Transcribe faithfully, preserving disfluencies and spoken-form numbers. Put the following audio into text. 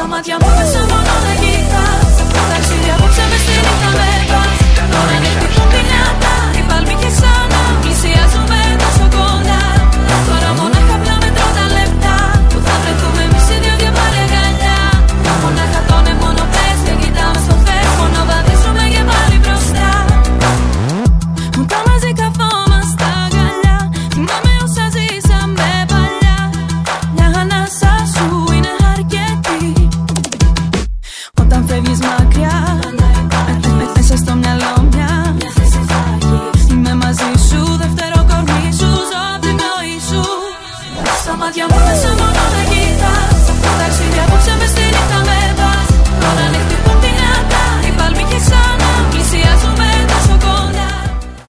μάτια μου μέσα μόνο δεν κοιτάς. Ταξίδι απόψε μες στη νύχτα με